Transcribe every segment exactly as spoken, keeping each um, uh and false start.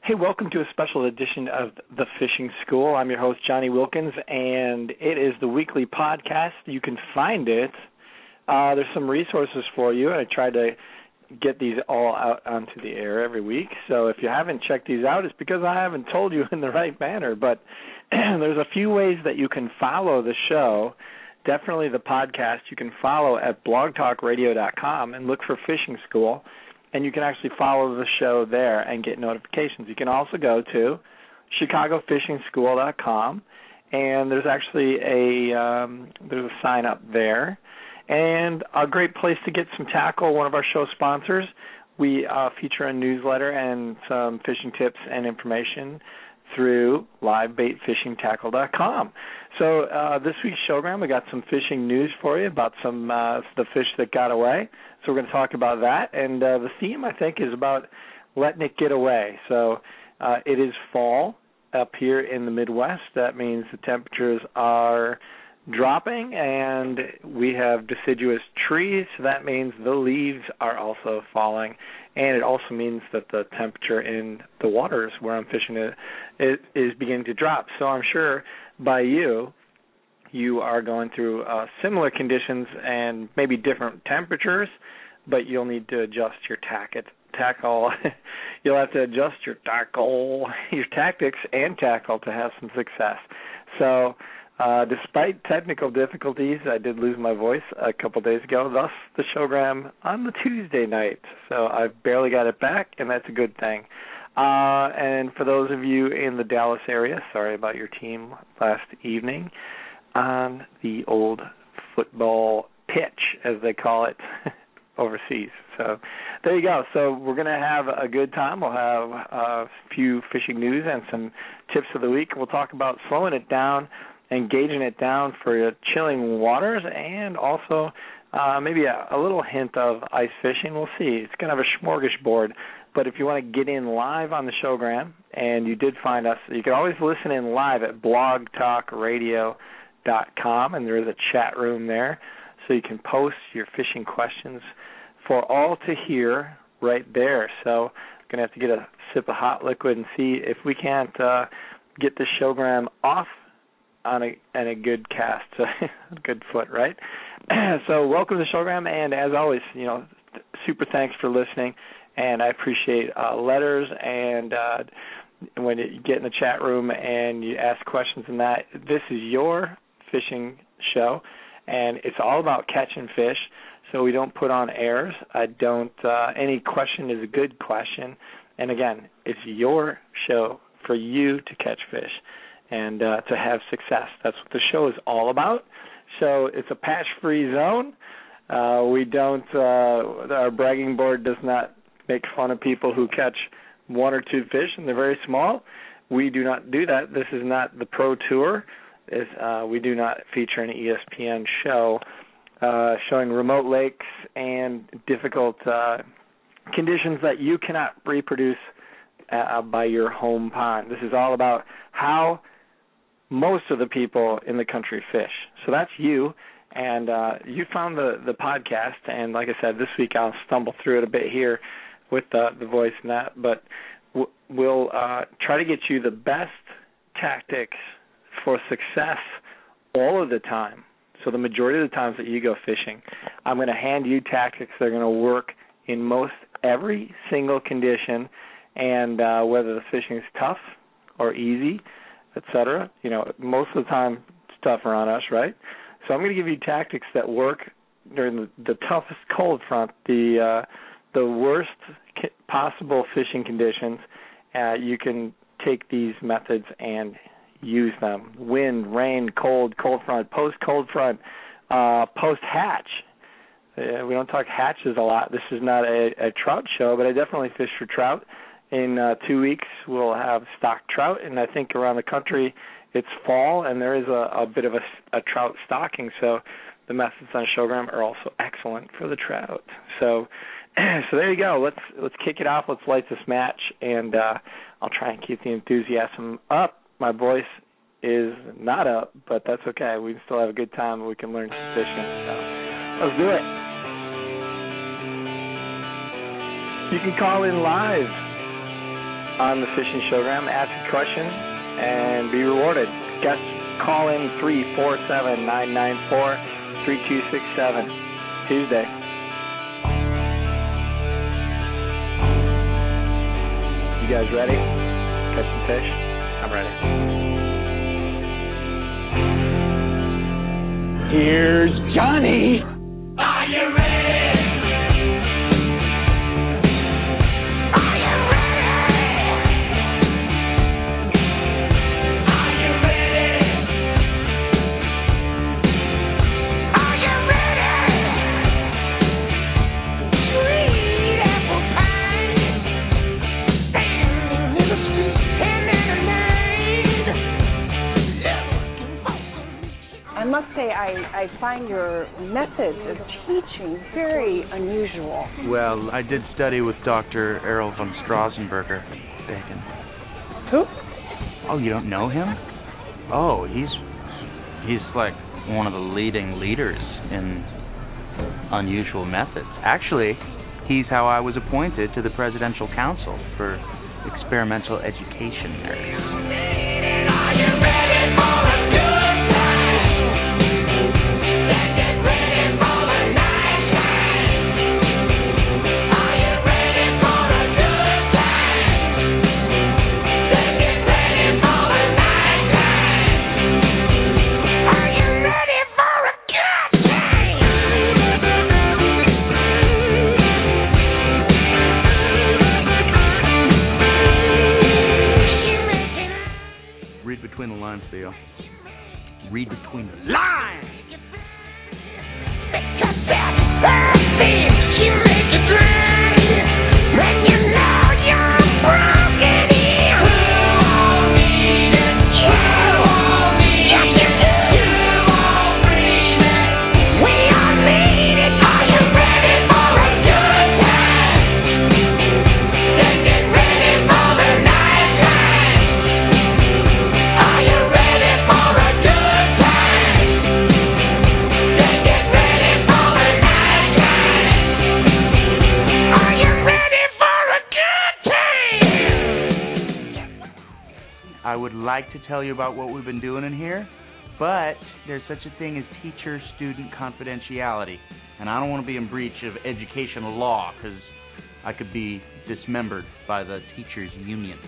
Hey, welcome to a special edition of The Fishing School. I'm your host, Johnny Wilkins, and it is the weekly podcast. You can find it. Uh, there's some resources for you. I try to get these all out onto the air every week. So if you haven't checked these out, it's because I haven't told you in the right manner. But there's a few ways that you can follow the show. Definitely the podcast you can follow at blog talk radio dot com and look for Fishing School. And you can actually follow the show there and get notifications. You can also go to chicago fishing school dot com, and there's actually a um, there's a sign up there. And a great place to get some tackle, one of our show sponsors. We uh, feature a newsletter and some fishing tips and information through live bait fishing tackle dot com. So uh, this week's showgram, we got some fishing news for you about some uh, the fish that got away. So we're going to talk about that. And uh, the theme, I think, is about letting it get away. So uh, it is fall up here in the Midwest. That means the temperatures are dropping, and we have deciduous trees. So that means the leaves are also falling. And it also means that the temperature in the waters where I'm fishing it, it is beginning to drop. So I'm sure by you, you are going through uh, similar conditions and maybe different temperatures, but you'll need to adjust your tack- tackle. You'll have to adjust your tackle, your tactics and tackle to have some success. So uh, despite technical difficulties, I did lose my voice a couple days ago, thus the showgram on the Tuesday night. So I barely got it back, and that's a good thing. Uh, and for those of you in the Dallas area, sorry about your team last evening, on the old football pitch, as they call it, overseas. So there you go. So we're going to have a good time. We'll have a few fishing news and some tips of the week. We'll talk about slowing it down and gauging it down for chilling waters, and also uh, maybe a, a little hint of ice fishing. We'll see. It's kind of a smorgasbord. But if you want to get in live on the showgram, and you did find us, you can always listen in live at blog talk radio dot com, and there is a chat room there, so you can post your fishing questions for all to hear right there. So I'm going to have to get a sip of hot liquid and see if we can't uh, get the showgram off on a, on a good cast, a good foot, right? So welcome to the showgram, and as always, you know, super thanks for listening, and I appreciate uh, letters and uh, when you get in the chat room and you ask questions and that. This is your fishing show, and it's all about catching fish, so we don't put on airs. I don't, uh, any question is a good question, and again, it's your show for you to catch fish and uh, to have success. That's what the show is all about. So it's a patch-free zone. Uh, we don't, uh, our bragging board does not make fun of people who catch one or two fish and they're very small. We do not do that. This is not the Pro Tour. Is uh, we do not feature an E S P N show uh, showing remote lakes and difficult uh, conditions that you cannot reproduce uh, by your home pond. This is all about how most of the people in the country fish. So that's you, and uh, you found the, the podcast, and like I said, this week I'll stumble through it a bit here with the, the voice and that, but w- we'll uh, try to get you the best tactics for success all of the time. So the majority of the times that you go fishing, I'm going to hand you tactics that are going to work in most every single condition, and uh, whether the fishing is tough or easy, et cetera. You know, most of the time it's tougher on us, right? So I'm going to give you tactics that work during the, the toughest cold front, the uh, the worst possible fishing conditions. Uh, you can take these methods and use them. Wind, rain, cold, cold front, post-cold front, uh, post-hatch. Uh, we don't talk hatches a lot. This is not a, a trout show, but I definitely fish for trout. In uh, two weeks, we'll have stock trout, and I think around the country it's fall, and there is a, a bit of a, a trout stocking, so the methods on showgram are also excellent for the trout. So so there you go. Let's let's kick it off. Let's light this match, and uh, I'll try and keep the enthusiasm up. My voice is not up, but that's okay. We can still have a good time, and we can learn some fishing. So let's do it. You can call in live on the Fishing Showgram. Ask a question and be rewarded. Guest call in three four seven, nine nine four, three two six seven. Tuesday. You guys ready? Catch some fish? I'm ready. Here's Johnny. Are you ready? I must say, I, I find your methods of teaching very unusual. Well, I did study with Doctor Errol von Strassenberger. Bacon. Who? Oh, you don't know him? Oh, he's he's like one of the leading leaders in unusual methods. Actually, he's how I was appointed to the Presidential Council for Experimental Education Nerds. Are you ready for a good time? Between the lines, Theo. Read between the lines. Because that's thirsty, you make it dry. When you know you're broken in. You won't need it. You won't need it. Yes, you do. You won't need it. We all need it. Are you ready for a good time? Then get ready for the night time. Are you ready for a good time? Then get ready for the night time. Are you ready for a good time? I would like to tell you about what we've been doing in here, but there's such a thing as teacher-student confidentiality, and I don't want to be in breach of educational law because I could be dismembered by the teachers' union.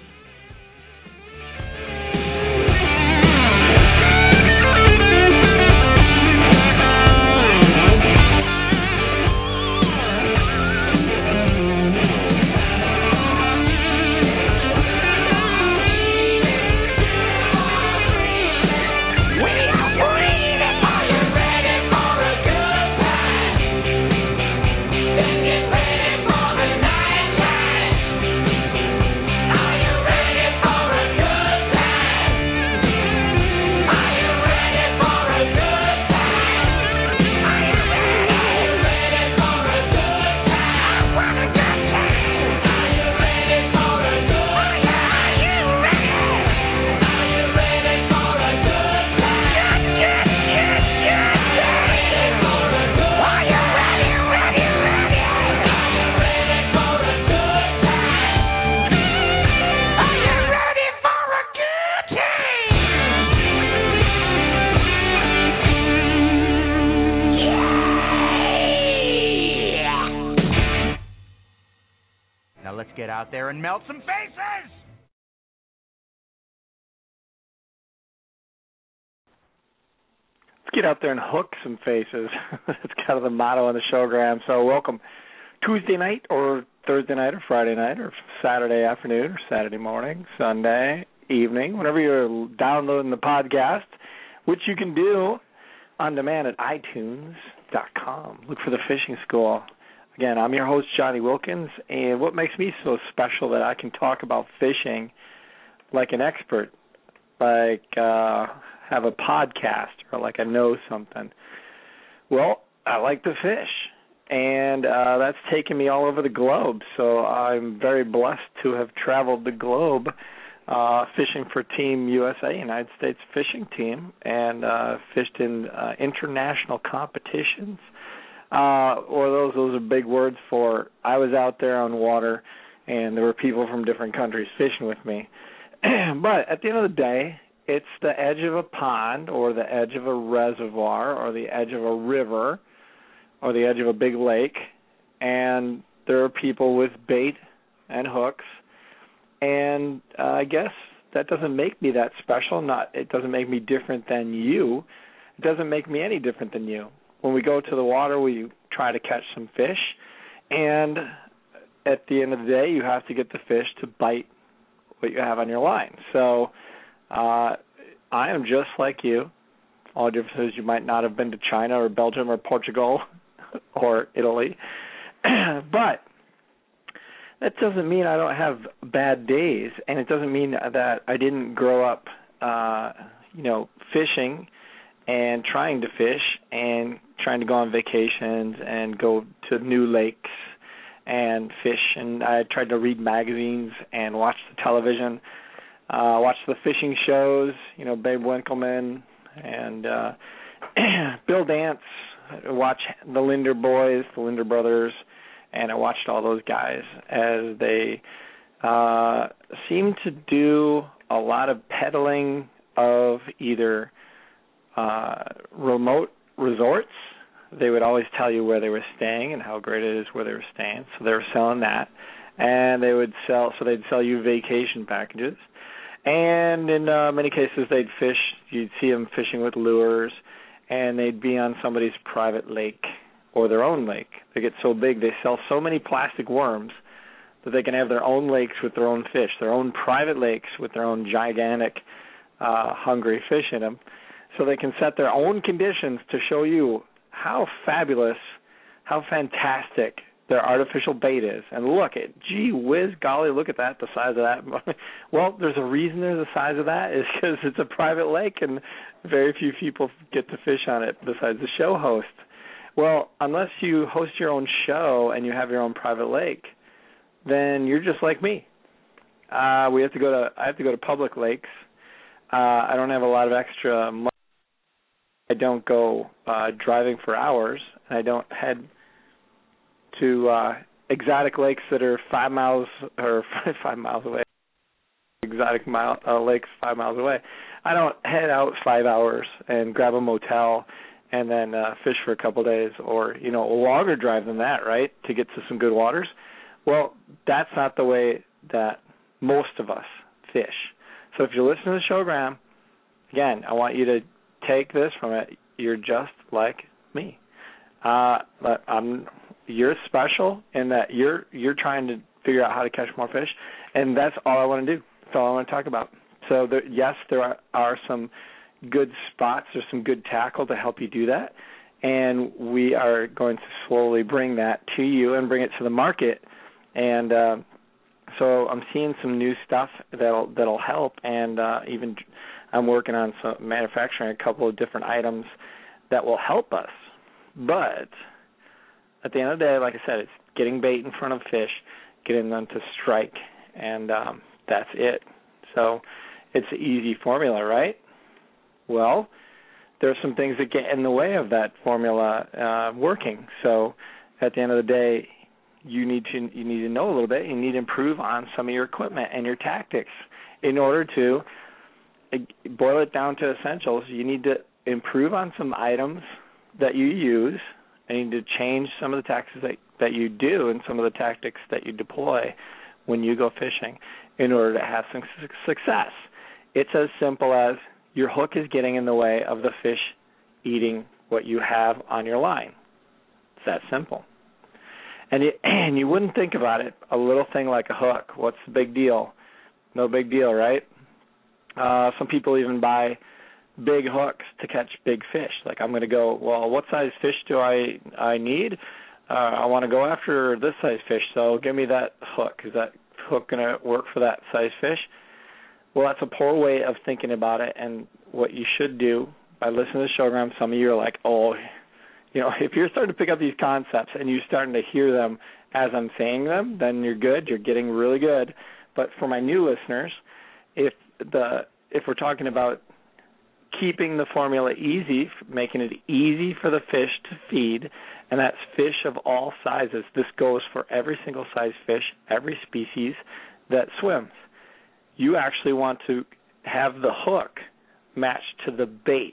Get out there and melt some faces! Let's get out there and hook some faces. That's kind of the motto on the showgram. So welcome Tuesday night or Thursday night or Friday night or Saturday afternoon or Saturday morning, Sunday evening, whenever you're downloading the podcast, which you can do on demand at i tunes dot com. Look for the Fishing School. Again, I'm your host, Johnny Wilkins, and what makes me so special that I can talk about fishing like an expert, like uh, have a podcast, or like I know something. Well, I like to fish, and uh, that's taken me all over the globe, so I'm very blessed to have traveled the globe uh, fishing for Team U S A, United States Fishing Team, and uh, fished in uh, international competitions. Uh, or those those are big words for I was out there on water and there were people from different countries fishing with me. But at the end of the day, it's the edge of a pond or the edge of a reservoir or the edge of a river or the edge of a big lake, and there are people with bait and hooks, and uh, I guess that doesn't make me that special. Not, it doesn't make me different than you. It doesn't make me any different than you. When we go to the water, we try to catch some fish, and at the end of the day, you have to get the fish to bite what you have on your line. So uh, I am just like you. All the difference is you might not have been to China or Belgium or Portugal or Italy, but that doesn't mean I don't have bad days, and it doesn't mean that I didn't grow up, uh, you know, fishing and trying to fish and trying to go on vacations and go to new lakes and fish. And I tried to read magazines and watch the television, uh, watch the fishing shows, you know, Babe Winkelman and uh, Bill Dance, watch the Linder boys, the Linder brothers, and I watched all those guys as they uh, seemed to do a lot of peddling of either uh, remote resorts. They would always tell you where they were staying and how great it is where they were staying. So they were selling that, and they would sell. So they'd sell you vacation packages, and in uh, many cases they'd fish. You'd see them fishing with lures, and they'd be on somebody's private lake or their own lake. They get so big, they sell so many plastic worms that they can have their own lakes with their own fish, their own private lakes with their own gigantic, uh, hungry fish in them. So they can set their own conditions to show you how fabulous, how fantastic their artificial bait is. And look at, gee whiz, golly, look at that, the size of that. Well, there's a reason there's the size of that is because it's a private lake and very few people get to fish on it besides the show host. Well, unless you host your own show and you have your own private lake, then you're just like me. Uh, we have to go to. I have to go to public lakes. Uh, I don't have a lot of extra money. I don't go uh, driving for hours. I don't head to uh, exotic lakes that are five miles or five miles away. Exotic mile, uh, lakes five miles away. I don't head out five hours and grab a motel and then uh, fish for a couple of days, or, you know, a longer drive than that, right, to get to some good waters. Well, that's not the way that most of us fish. So if you're listening to the showgram, again, I want you to take this from it. You're just like me. Uh, but I'm, you're special in that you're you're trying to figure out how to catch more fish, and that's all I want to do. That's all I want to talk about. So there, yes, there are, are some good spots. There's some good tackle to help you do that, and we are going to slowly bring that to you and bring it to the market. And uh, so I'm seeing some new stuff that'll that'll help, and uh, even I'm working on some manufacturing a couple of different items that will help us. But at the end of the day, like I said, it's getting bait in front of fish, getting them to strike, and um, that's it. So it's an easy formula, right? Well, there are some things that get in the way of that formula uh, working. So at the end of the day, you need to you need to know a little bit. You need to improve on some of your equipment and your tactics in order to boil it down to essentials. You need to improve on some items that you use. You need to change some of the tactics that, that you do and some of the tactics that you deploy when you go fishing in order to have some success. It's as simple as your hook is getting in the way of the fish eating what you have on your line. It's that simple. And you, and you wouldn't think about it, a little thing like a hook. What's the big deal? No big deal, right? Uh, some people even buy big hooks to catch big fish. Like, I'm going to go, well, what size fish do I I need? Uh, I want to go after this size fish, so give me that hook. Is that hook going to work for that size fish? Well, that's a poor way of thinking about it, and what you should do by listening to the showgram, some of you are like, oh, you know, if you're starting to pick up these concepts and you're starting to hear them as I'm saying them, then you're good. You're getting really good. But for my new listeners, if the if we're talking about keeping the formula easy, making it easy for the fish to feed, and that's fish of all sizes. This goes for every single size fish, every species that swims. You actually want to have the hook matched to the bait,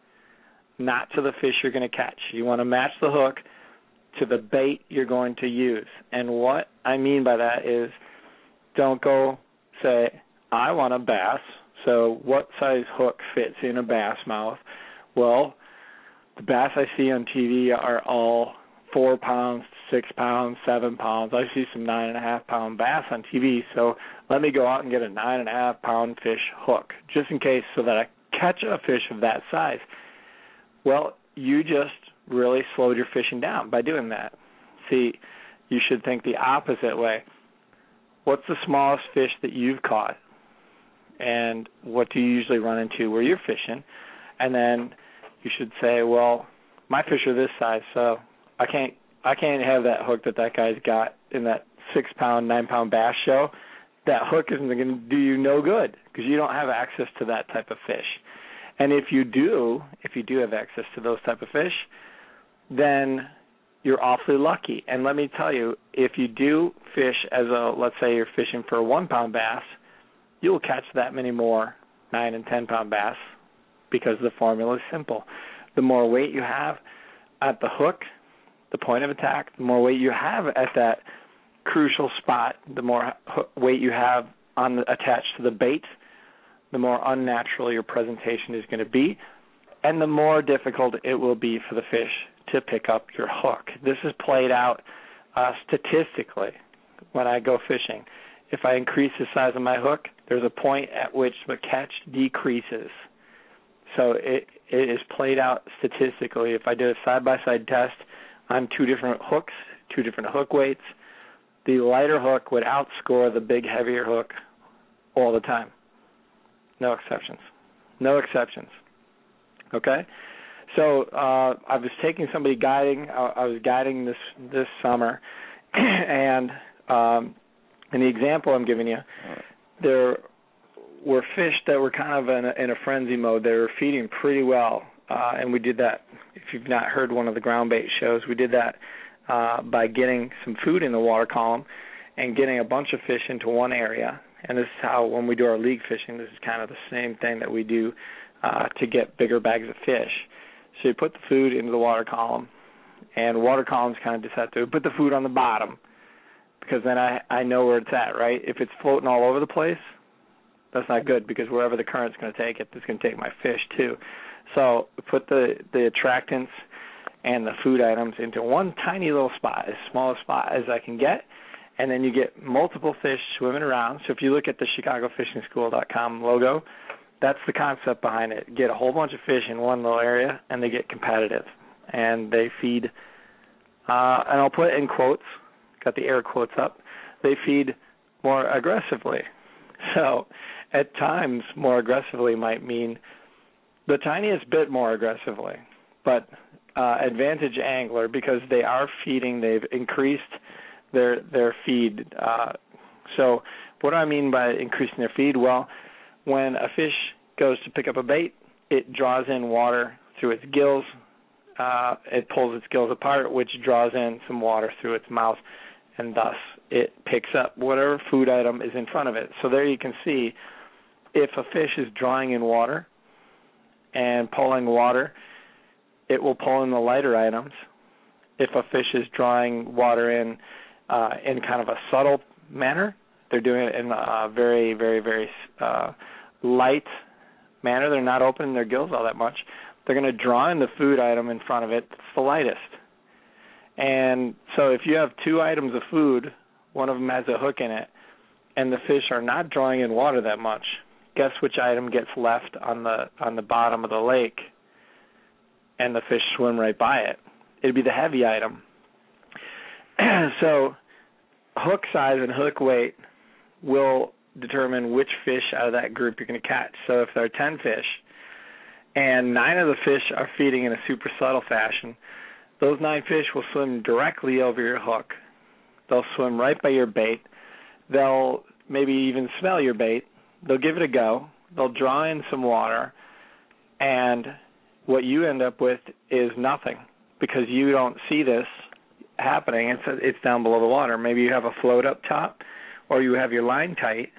not to the fish you're going to catch. You want to match the hook to the bait you're going to use. And what I mean by that is, don't go say, I want a bass, so what size hook fits in a bass mouth? Well, the bass I see on T V are all four pounds, six pounds, seven pounds. I see some nine and a half pound bass on T V, so let me go out and get a nine and a half pound fish hook, just in case, so that I catch a fish of that size. Well, you just really slowed your fishing down by doing that. See, you should think the opposite way. What's the smallest fish that you've caught? And what do you usually run into where you're fishing? And then you should say, well, my fish are this size, so I can't I can't have that hook that that guy's got in that six pound, nine pound bass show. That hook isn't going to do you no good because you don't have access to that type of fish. And if you do, if you do have access to those type of fish, then you're awfully lucky. And let me tell you, if you do fish as a, let's say you're fishing for a one pound bass, you'll catch that many more nine and ten pound bass because the formula is simple. The more weight you have at the hook, the point of attack, the more weight you have at that crucial spot, the more weight you have on the, attached to the bait, the more unnatural your presentation is going to be, and the more difficult it will be for the fish to pick up your hook. This is played out uh, statistically when I go fishing. If I increase the size of my hook, there's a point at which the catch decreases. So it it is played out statistically. If I did a side-by-side test on two different hooks, two different hook weights, the lighter hook would outscore the big, heavier hook all the time. No exceptions. No exceptions. Okay? So uh, I was taking somebody guiding. I, I was guiding this this summer, and um, in the example I'm giving you, there were fish that were kind of in a, in a frenzy mode. They were feeding pretty well, uh, and we did that. If you've not heard one of the ground bait shows, we did that uh, by getting some food in the water column and getting a bunch of fish into one area. And this is how, when we do our league fishing, this is kind of the same thing that we do uh, to get bigger bags of fish. So you put the food into the water column, and water columns kind of just have to put the food on the bottom, because then I, I know where it's at, right? If it's floating all over the place, that's not good, because wherever the current's going to take it, it's going to take my fish too. So put the, the attractants and the food items into one tiny little spot, as small a spot as I can get, and then you get multiple fish swimming around. So if you look at the Chicago Fishing School dot com logo, that's the concept behind it. Get a whole bunch of fish in one little area, and they get competitive. And they feed, uh, and I'll put it in quotes, got the air quotes up, they feed more aggressively. So at times, more aggressively might mean the tiniest bit more aggressively. But uh, advantage angler, because they are feeding, they've increased their their feed. Uh, so what do I mean by increasing their feed? Well, when a fish goes to pick up a bait, it draws in water through its gills. Uh, it pulls its gills apart, which draws in some water through its mouth, and thus it picks up whatever food item is in front of it. So there you can see, if a fish is drawing in water and pulling water, it will pull in the lighter items. If a fish is drawing water in uh, in kind of a subtle manner, they're doing it in a very, very, very uh, light manner. They're not opening their gills all that much. They're going to draw in the food item in front of it that's the lightest. And so if you have two items of food, one of them has a hook in it, and the fish are not drawing in water that much, guess which item gets left on the on the bottom of the lake, and the fish swim right by it? It'd be the heavy item. So hook size and hook weight will determine which fish out of that group you're going to catch. So if there are ten fish, and nine of the fish are feeding in a super subtle fashion, those nine fish will swim directly over your hook. They'll swim right by your bait. They'll maybe even smell your bait. They'll give it a go. They'll draw in some water, and what you end up with is nothing. because you don't see this happening, it's it's down below the water. Maybe you have a float up top, or you have your line tight.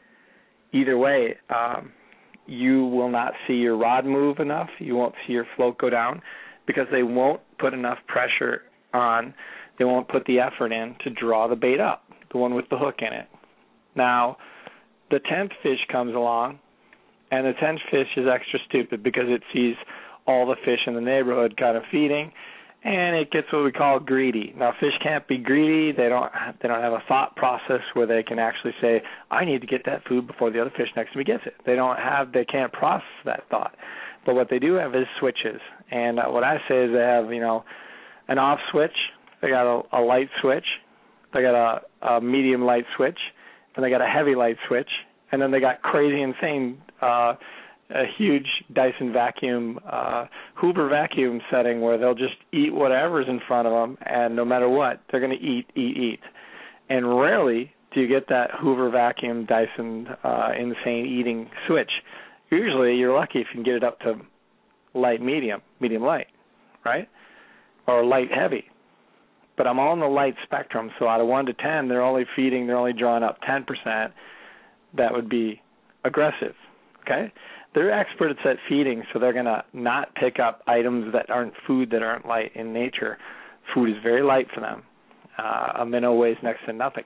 Either way, um, you will not see your rod move enough. You won't see your float go down because they won't put enough pressure on. They won't put the effort in to draw the bait up, the one with the hook in it. Now, the tenth fish comes along, and the tenth fish is extra stupid because it sees all the fish in the neighborhood kind of feeding, and it gets what we call greedy. Now, fish can't be greedy. They don't they don't have a thought process where they can actually say, I need to get that food before the other fish next to me gets it. They don't have, they can't process that thought. But what they do have is switches. And uh, what I say is they have, you know, an off switch, they got a, a light switch, they got a, a medium light switch, and they got a heavy light switch, and then they got crazy, insane uh a huge Dyson vacuum, uh, Hoover vacuum setting where they'll just eat whatever's in front of them, and no matter what, they're going to eat, eat, eat. And rarely do you get that Hoover vacuum Dyson uh, insane eating switch. Usually you're lucky if you can get it up to light medium, medium light, right? Or light heavy. But I'm on the light spectrum, so out of one to ten, they're only feeding, they're only drawing up ten percent. That would be aggressive, okay? They're experts at feeding, so they're going to not pick up items that aren't food, that aren't light in nature. Food is very light for them. Uh, a minnow weighs next to nothing.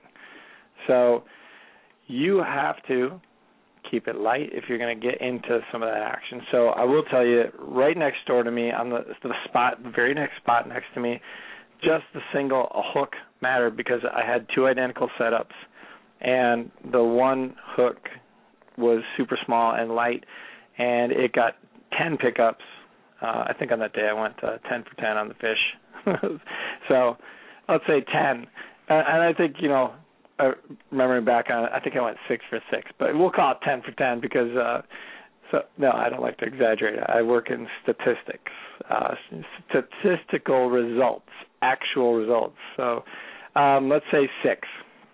So you have to keep it light if you're going to get into some of that action. So I will tell you, right next door to me, on the, the spot, the very next spot next to me, just the single a hook mattered because I had two identical setups, and the one hook was super small and light, and it got ten pickups. Uh, I think on that day I went uh, ten for ten on the fish. So let's say ten. Uh, and I think, you know, uh, remembering back on it, I think I went six for six. But we'll call it ten for ten because, uh, so no, I don't like to exaggerate. I work in statistics, uh, statistical results, actual results. So um, let's say six.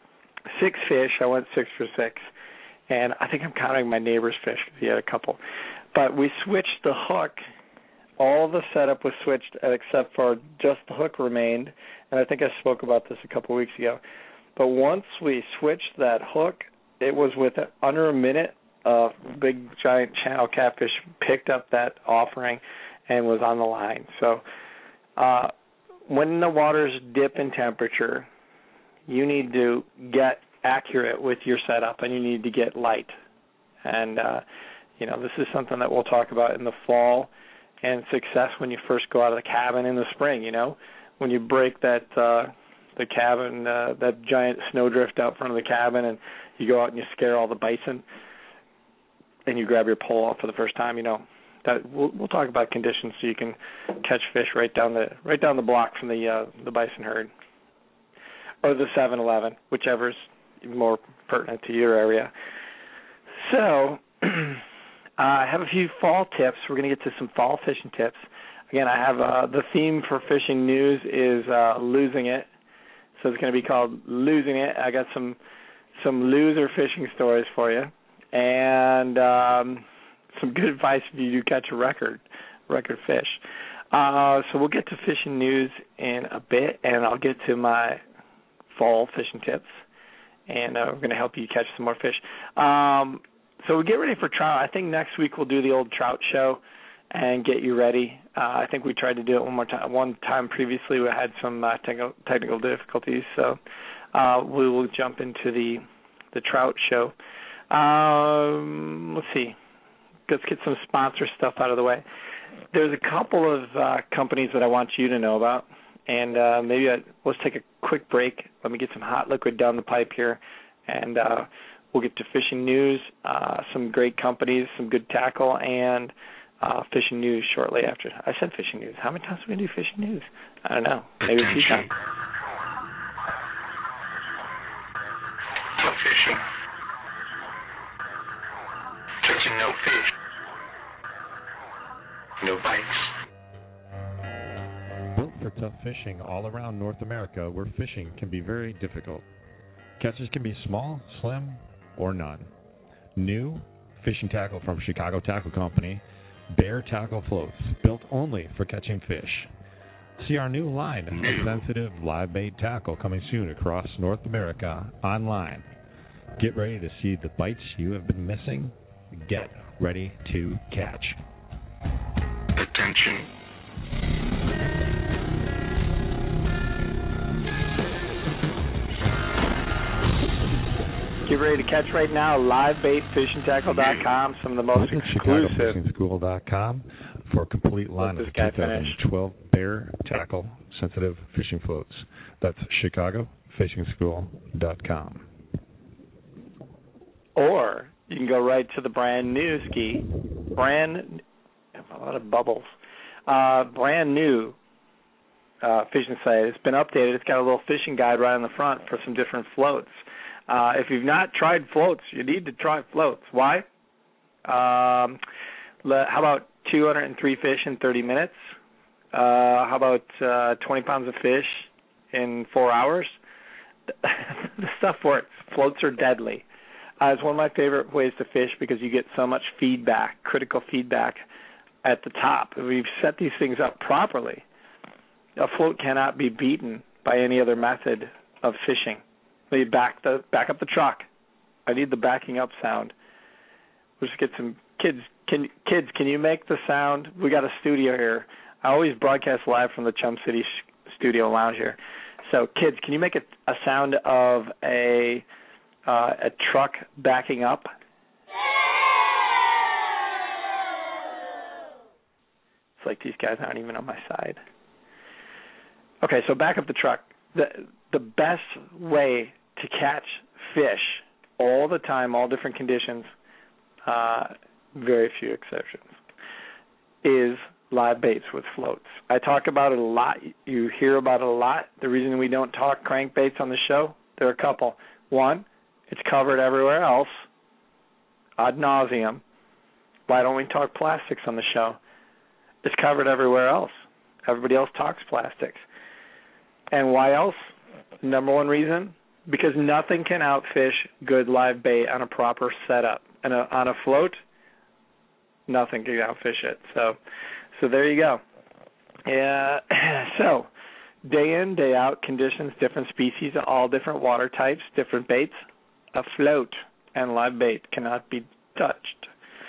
Six fish, I went six for six. And I think I'm counting my neighbor's fish because he had a couple. But we switched the hook. All the setup was switched except for just the hook remained. And I think I spoke about this a couple of weeks ago. But once we switched that hook, it was with under a minute, a big giant channel catfish picked up that offering and was on the line. So uh, when the waters dip in temperature, you need to get accurate with your setup, and you need to get light. And, uh, you know, this is something that we'll talk about in the fall, and success when you first go out of the cabin in the spring, you know, when you break that uh, the cabin, uh, that giant snowdrift out front of the cabin, and you go out and you scare all the bison, and you grab your pole off for the first time, you know. That we'll, we'll talk about conditions so you can catch fish right down the right down the block from the uh, the bison herd, or the seven eleven, whichever's more pertinent to your area. So uh, I have a few fall tips. We're going to get to some fall fishing tips. Again, I have uh, the theme for fishing news is uh, losing it. So it's going to be called Losing It. I got some some loser fishing stories for you, and um, some good advice if you do catch a record record fish. Uh, so we'll get to fishing news in a bit, and I'll get to my fall fishing tips. And uh, we're going to help you catch some more fish. Um, so we get ready for trout. I think next week we'll do the old trout show and get you ready. Uh, I think we tried to do it one more time. One time previously, we had some uh, technical, technical difficulties, so uh, we will jump into the the trout show. Um, let's see. Let's get some sponsor stuff out of the way. There's a couple of uh, companies that I want you to know about. And uh, maybe I, let's take a quick break. Let me get some hot liquid down the pipe here, and uh, we'll get to fishing news, uh, some great companies, some good tackle, and uh, fishing news shortly after. I said fishing news. How many times are we going to do fishing news? I don't know. Maybe a few times. No fishing. Catching no fish. No bites. Built for tough fishing all around North America, where fishing can be very difficult. Catches can be small, slim, or none. New fishing tackle from Chicago Tackle Company, Bear Tackle Floats, built only for catching fish. See our new line of sensitive live bait tackle coming soon across North America online. Get ready to see the bites you have been missing. Get ready to catch. Attention. Get ready to catch right now, live bait fishing tackle dot com, some of the most Visit exclusive. Chicago Fishing School dot com for a complete line Let of this the guy twenty twelve Bear Tackle Sensitive Fishing Floats. That's Chicago Fishing School dot com. Or you can go right to the brand new ski, brand, a lot of bubbles, uh, brand new uh, fishing site. It's been updated. It's got a little fishing guide right on the front for some different floats. Uh, if you've not tried floats, you need to try floats. Why? Um, le- how about two hundred three fish in thirty minutes? Uh, how about uh, twenty pounds of fish in four hours? The stuff works. Floats are deadly. Uh, it's one of my favorite ways to fish because you get so much feedback, critical feedback at the top. If we've set these things up properly, a float cannot be beaten by any other method of fishing. We back the back up the truck. I need the backing up sound. We'll just get some kids. Can kids? Can you make the sound? We got a studio here. I always broadcast live from the Chum City Studio Lounge here. So kids, can you make a, a sound of a uh, a truck backing up? It's like these guys aren't even on my side. Okay, so back up the truck. The the best way to catch fish all the time, all different conditions, uh, very few exceptions, is live baits with floats. I talk about it a lot. You hear about it a lot. The reason we don't talk crankbaits on the show, there are a couple. One, it's covered everywhere else, ad nauseum. Why don't we talk plastics on the show? It's covered everywhere else. Everybody else talks plastics. And why else? Number one reason, because nothing can outfish good live bait on a proper setup. And a, on a float, nothing can outfish it. So, so there you go. Yeah. So, day in, day out conditions, different species, all different water types, different baits. A float and live bait cannot be touched.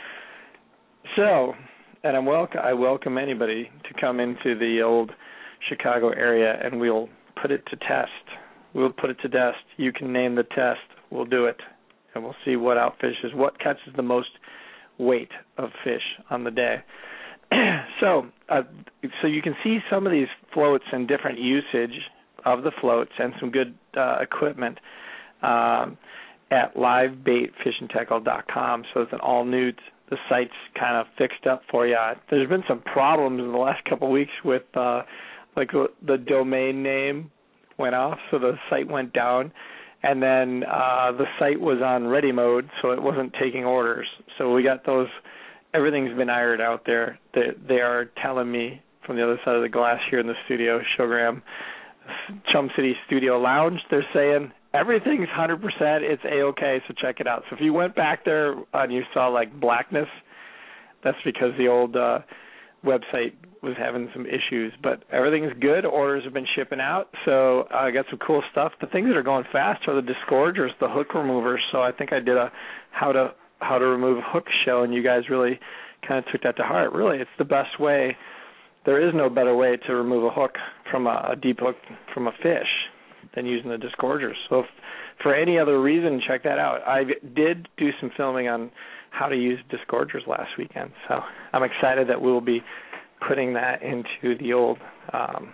So, and I'm welcome. I welcome anybody to come into the old Chicago area, and we'll put it to test. We'll put it to test. You can name the test. We'll do it, and we'll see what outfishes, what catches the most weight of fish on the day. so, uh, so you can see some of these floats and different usage of the floats and some good uh, equipment um, at live bait fishing tackle dot com. So it's an all new. The site's kind of fixed up for you. There's been some problems in the last couple of weeks with. Uh, Like the domain name went off, so the site went down, and then uh, the site was on ready mode, so it wasn't taking orders. So we got those. Everything's been ironed out there. They, they are telling me from the other side of the glass here in the studio, Showgram, Chum City Studio Lounge. They're saying everything's one hundred percent. It's A-okay, so check it out. So if you went back there and you saw like blackness, that's because the old uh, website was having some issues, but everything's good. Orders have been shipping out, so I got some cool stuff. The things that are going fast are the disgorgers, the hook removers. So I think I did a how to how to remove a hook show, and you guys really kind of took that to heart. Really, it's the best way. There is no better way to remove a hook from a, a deep hook from a fish than using the disgorgers. So if, for any other reason, check that out. I did do some filming on how to use disgorgers last weekend, so I'm excited that we'll be putting that into the old um,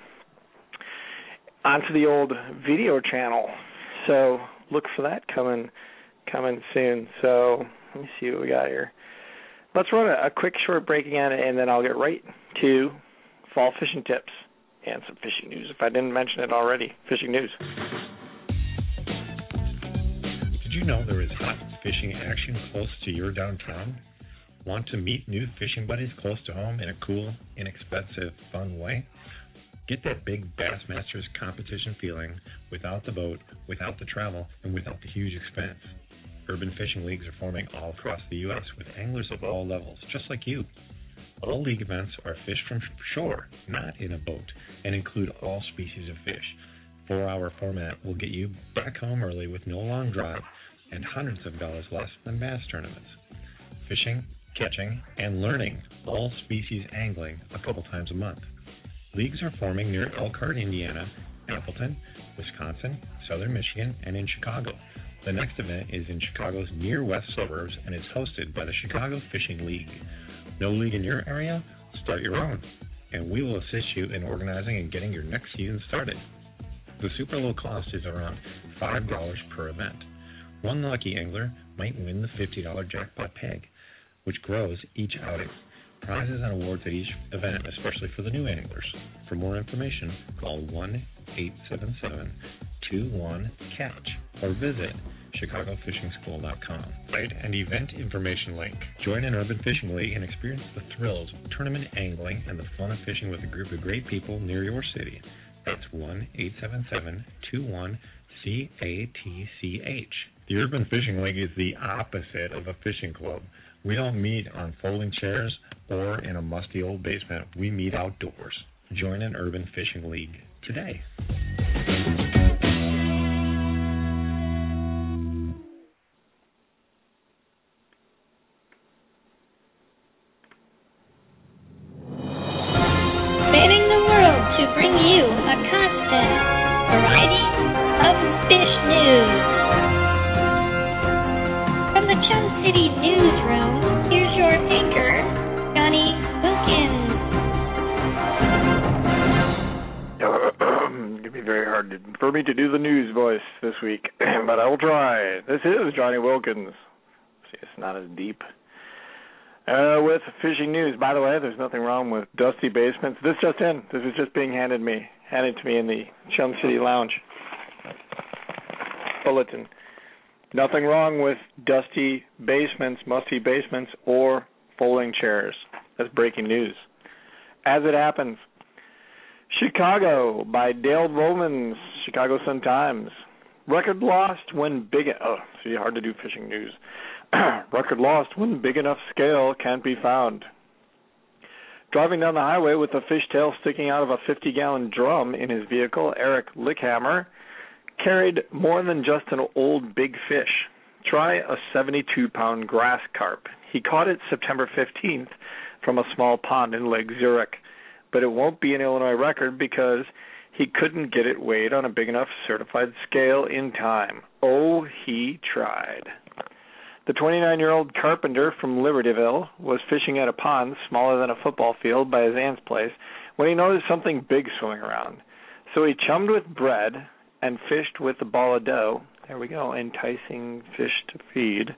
onto the old video channel. So look for that coming coming soon. So let me see what we got here. Let's run a, a quick short break again, and then I'll get right to fall fishing tips and some fishing news. If I didn't mention it already, fishing news. Did you know there is hot fishing action close to your downtown? Want to meet new fishing buddies close to home in a cool, inexpensive, fun way? Get that big Bassmasters competition feeling without the boat, without the travel, and without the huge expense. Urban fishing leagues are forming all across the U S with anglers of all levels, just like you. All league events are fished from shore, not in a boat, and include all species of fish. Four-hour format will get you back home early with no long drive and hundreds of dollars less than bass tournaments. Fishing, catching, and learning all species angling a couple times a month. Leagues are forming near Elkhart, Indiana, Appleton, Wisconsin, Southern Michigan, and in Chicago. The next event is in Chicago's near west suburbs and is hosted by the Chicago Fishing League. No league in your area? Start your own, and we will assist you in organizing and getting your next season started. The super low cost is around five dollars per event. One lucky angler might win the fifty dollars jackpot peg, which grows each outing. Prizes and awards at each event, especially for the new anglers. For more information, call one eight seven seven, two one, catch or visit chicago fishing school dot com. Site and event information link. Join an urban fishing league and experience the thrills of tournament angling and the fun of fishing with a group of great people near your city. That's one eight seven seven, two one, C A T C H. The Urban Fishing League is the opposite of a fishing club. We don't meet on folding chairs or in a musty old basement. We meet outdoors. Join an Urban Fishing League today. Spanning the world to bring you a constant variety of fish news. From the Chum City Newsroom, here's your anchor, Johnny Wilkins. It's going to be very hard to, for me to do the news voice this week, but I will try. This is Johnny Wilkins. See, it's not as deep. Uh, with fishing news, by the way, there's nothing wrong with dusty basements. This just in. This is just being handed me, handed to me in the Chum City Lounge bulletin. Nothing wrong with dusty basements, musty basements, or folding chairs. That's breaking news. As it happens, Chicago by Dale Romans, Chicago Sun-Times. Record lost when big... Oh, see, hard to do fishing news. Record lost when big enough scale can't be found. Driving down the highway with a fishtail sticking out of a fifty-gallon drum in his vehicle, Eric Lickhammer carried more than just an old big fish. Try a seventy-two pound grass carp. He caught it September fifteenth from a small pond in Lake Zurich, but it won't be an Illinois record because he couldn't get it weighed on a big enough certified scale in time. Oh, he tried. The twenty-nine-year-old carpenter from Libertyville was fishing at a pond smaller than a football field by his aunt's place when he noticed something big swimming around. So he chummed with bread and fished with a ball of dough. There we go, enticing fish to feed.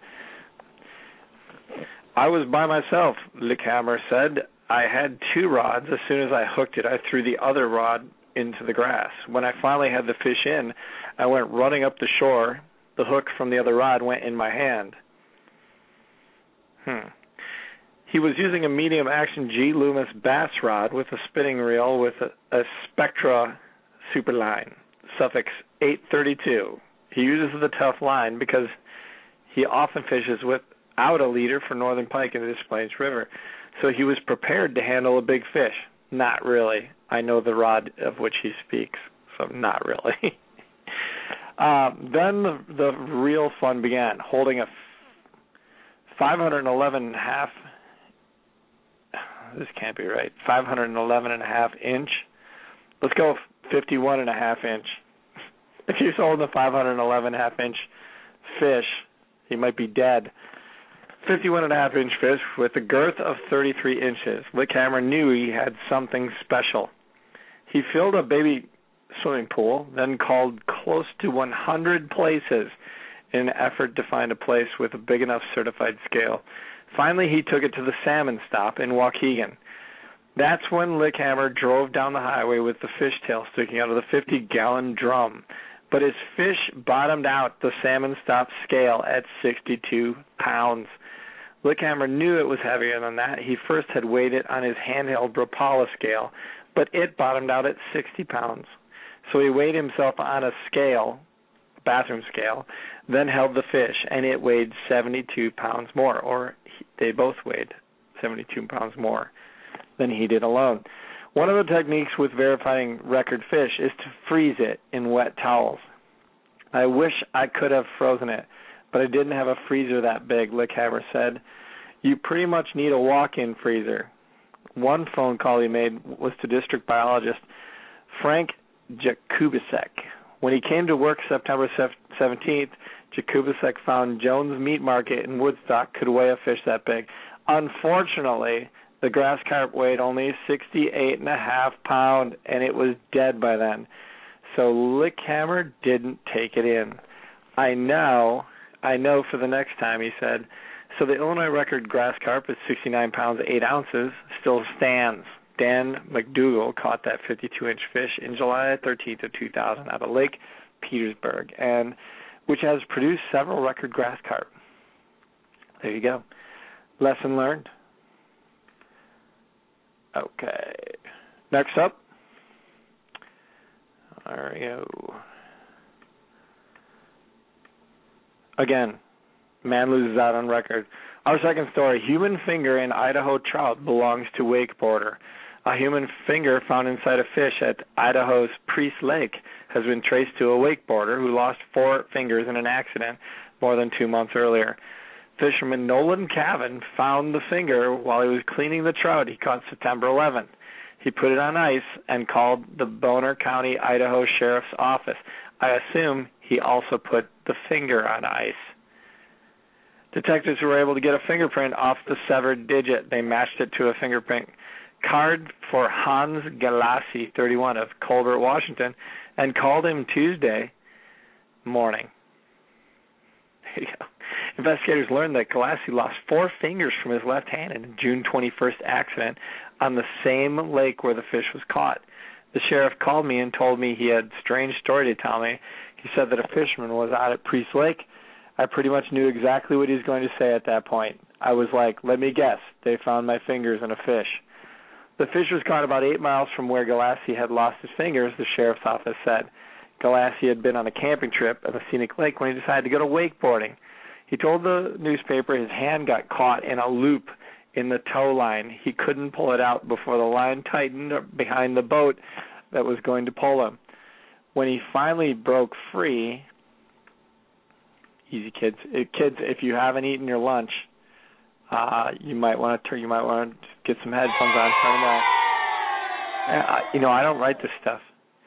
I was by myself, Lickhammer said. I had two rods. As soon as I hooked it, I threw the other rod into the grass. When I finally had the fish in, I went running up the shore. The hook from the other rod went in my hand. Hmm. He was using a medium-action G. Loomis bass rod with a spinning reel with a, a Spectra Superline, suffix eight thirty-two. He uses the tough line because he often fishes without a leader for northern pike in the Des Plaines River, so he was prepared to handle a big fish. Not really. I know the rod of which he speaks, so not really. uh, then the, the real fun began, holding a five eleven and a half, this can't be right, five eleven and a half inch. Let's go fifty-one and a half inch. If he's holding a five eleven and a half inch fish, he might be dead. fifty-one and a half inch fish with a girth of thirty-three inches. Lickhammer knew he had something special. He filled a baby swimming pool, then called close to one hundred places in an effort to find a place with a big enough certified scale. Finally, he took it to the salmon stop in Waukegan. That's when Lickhammer drove down the highway with the fishtail sticking out of the fifty-gallon drum. But his fish bottomed out the salmon stop scale at sixty-two pounds. Lickhammer knew it was heavier than that. He first had weighed it on his handheld Rapala scale, but it bottomed out at sixty pounds. So he weighed himself on a scale, a bathroom scale, then held the fish, and it weighed seventy-two pounds more, or he, they both weighed seventy-two pounds more than he did alone. One of the techniques with verifying record fish is to freeze it in wet towels. I wish I could have frozen it, but I didn't have a freezer that big, Lickhammer said. You pretty much need a walk-in freezer. One phone call he made was to district biologist Frank Jakubisek. When he came to work September seventeenth, Jakubisek found Jones Meat Market in Woodstock could weigh a fish that big. Unfortunately, the grass carp weighed only sixty-eight and a half pounds, and it was dead by then. So Lickhammer didn't take it in. I know, I know for the next time, he said. So the Illinois record grass carp is sixty-nine pounds, eight ounces, still stands. Dan McDougall caught that fifty-two inch fish in July thirteenth of two thousand out of Lake Petersburg, and which has produced several record grass carp. There you go. Lesson learned. Okay. Next up. There we go. Again, man loses out on record. Our second story, human finger in Idaho trout belongs to wakeboarder. A human finger found inside a fish at Idaho's Priest Lake has been traced to a wakeboarder who lost four fingers in an accident more than two months earlier. Fisherman Nolan Cavan found the finger while he was cleaning the trout he caught September eleventh. He put it on ice and called the Bonner County, Idaho Sheriff's Office. I assume he also put the finger on ice. Detectives were able to get a fingerprint off the severed digit. They matched it to a fingerprint card for Hans Galassi, thirty-one, of Colbert, Washington, and called him Tuesday morning. There you go. Investigators learned that Galassi lost four fingers from his left hand in a June twenty-first accident on the same lake where the fish was caught. The sheriff called me and told me he had a strange story to tell me. He said that a fisherman was out at Priest Lake. I pretty much knew exactly what he was going to say at that point. I was like, let me guess, they found my fingers in a fish. The fish was caught about eight miles from where Galassi had lost his fingers, the sheriff's office said. Galassi had been on a camping trip at the scenic lake when he decided to go to wakeboarding. He told the newspaper his hand got caught in a loop in the tow line. He couldn't pull it out before the line tightened behind the boat that was going to pull him. When he finally broke free, easy kids, kids, if you haven't eaten your lunch, uh, you might want to turn, you might want to get some headphones on, turn them on. Uh, you know, I don't write this stuff.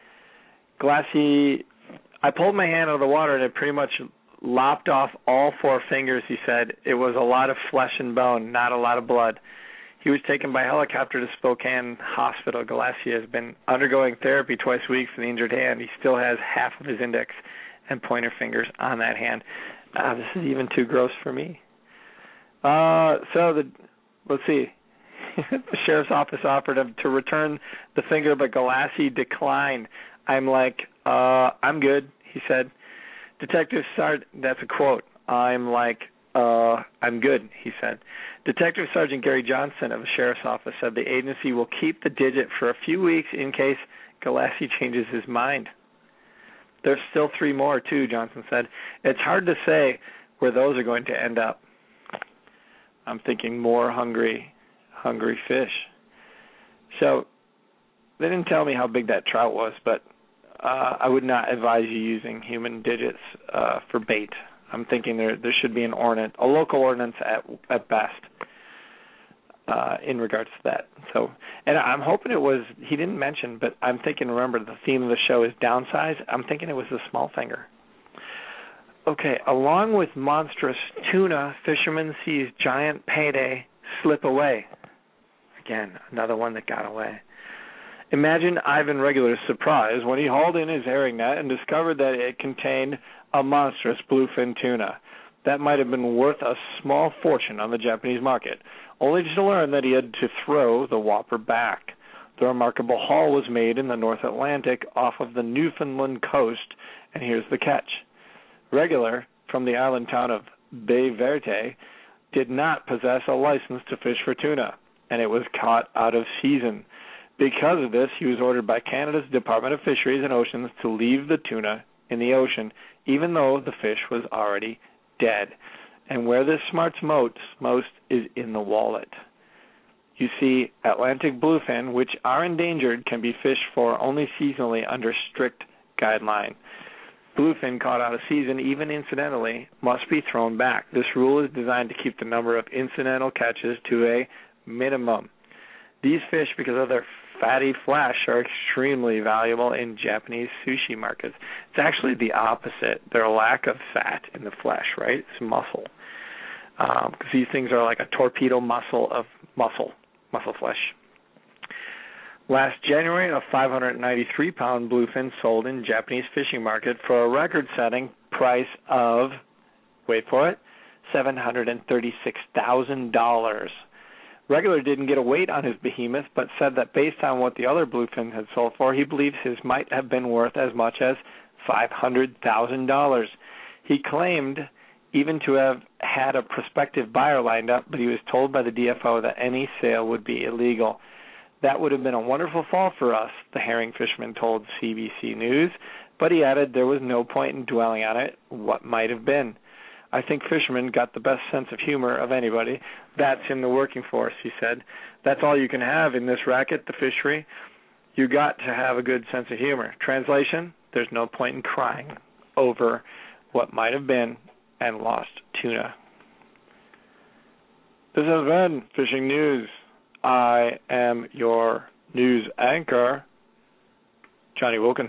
Galassi, I pulled my hand out of the water and it pretty much lopped off all four fingers, he said. It was a lot of flesh and bone, not a lot of blood. He was taken by helicopter to Spokane Hospital. Galassi has been undergoing therapy twice a week for the injured hand. He still has half of his index and pointer fingers on that hand. Uh, this is even too gross for me. Uh, so, the let's see. The sheriff's office offered him to return the finger, but Galassi declined. I'm like, uh, I'm good, he said. Detective Sergeant, that's a quote. I'm like, uh, I'm good, he said. Detective Sergeant Gary Johnson of the sheriff's office said the agency will keep the digit for a few weeks in case Galassi changes his mind. There's still three more, too, Johnson said. It's hard to say where those are going to end up. I'm thinking more hungry, hungry fish. So they didn't tell me how big that trout was, but uh, I would not advise you using human digits uh, for bait. I'm thinking there there should be an ordinance, a local ordinance at at best, uh, in regards to that. So, and I'm hoping it was, he didn't mention, but I'm thinking, remember, the theme of the show is downsize. I'm thinking it was the small finger. Okay, along with monstrous tuna, fisherman sees giant payday slip away. Again, another one that got away. Imagine Ivan Regular's surprise when he hauled in his herring net and discovered that it contained a monstrous bluefin tuna. That might have been worth a small fortune on the Japanese market, only to learn that he had to throw the whopper back. The remarkable haul was made in the North Atlantic off of the Newfoundland coast, and here's the catch. Regular, from the island town of Bay Verte, did not possess a license to fish for tuna, and it was caught out of season. Because of this, he was ordered by Canada's Department of Fisheries and Oceans to leave the tuna in the ocean, even though the fish was already dead. And where this smarts most, most is in the wallet. You see, Atlantic bluefin, which are endangered, can be fished for only seasonally under strict guideline. Bluefin caught out of season, even incidentally, must be thrown back. This rule is designed to keep the number of incidental catches to a minimum. These fish, because of their fatty flesh, are extremely valuable in Japanese sushi markets. It's actually the opposite. Their lack of fat in the flesh, right? It's muscle. Because um, these things are like a torpedo muscle of muscle, muscle flesh. Last January, a five hundred ninety-three pound bluefin sold in Japanese fishing market for a record-setting price of, wait for it, seven hundred thirty-six thousand dollars. Regular didn't get a weight on his behemoth, but said that based on what the other bluefin had sold for, he believes his might have been worth as much as five hundred thousand dollars. He claimed even to have had a prospective buyer lined up, but he was told by the D F O that any sale would be illegal. That would have been a wonderful fall for us, the herring fisherman told C B C News, but he added there was no point in dwelling on it, what might have been. I think fishermen got the best sense of humor of anybody. That's in the working force, he said. That's all you can have in this racket, the fishery. You got to have a good sense of humor. Translation, there's no point in crying over what might have been and lost tuna. This has been Fishing News. I am your news anchor, Johnny Wilkins.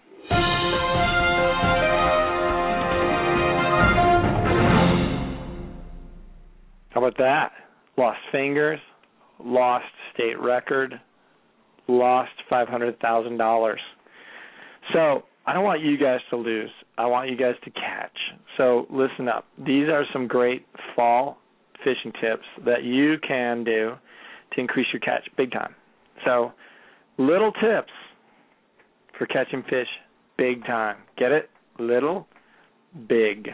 How about that? Lost fingers, lost state record, lost five hundred thousand dollars. So I don't want you guys to lose. I want you guys to catch. So listen up. These are some great fall fishing tips that you can do to increase your catch big time. So little tips for catching fish big time. Get it? Little, big.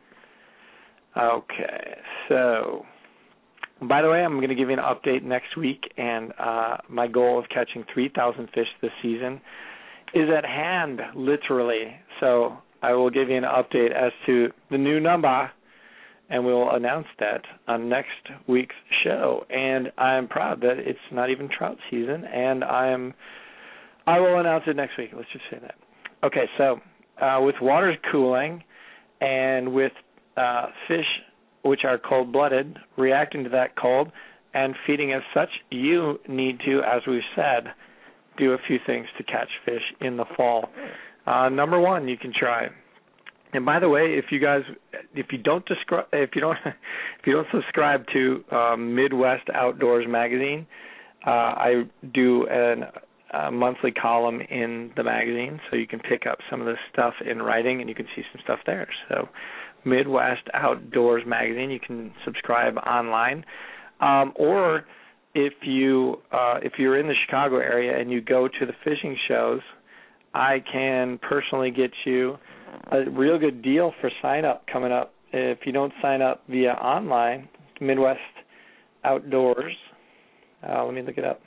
Okay, so by the way, I'm going to give you an update next week, and uh, my goal of catching three thousand fish this season is at hand, literally. So I will give you an update as to the new number, and we'll announce that on next week's show. And I'm proud that it's not even trout season, and I am I will announce it next week. Let's just say that. Okay, so uh, with waters cooling and with uh, fish which are cold-blooded reacting to that cold and feeding as such, you need to, as we've said, do a few things to catch fish in the fall. Uh, number one, you can try. And by the way, if you guys, if you don't describe, if you don't, if you don't subscribe to um, Midwest Outdoors magazine, uh, I do an, a monthly column in the magazine, so you can pick up some of this stuff in writing, and you can see some stuff there. So, Midwest Outdoors magazine, you can subscribe online, um, or if you uh, if you're in the Chicago area and you go to the fishing shows, I can personally get you a real good deal for sign up coming up. If you don't sign up via online, Midwest Outdoors, uh, let me look it up.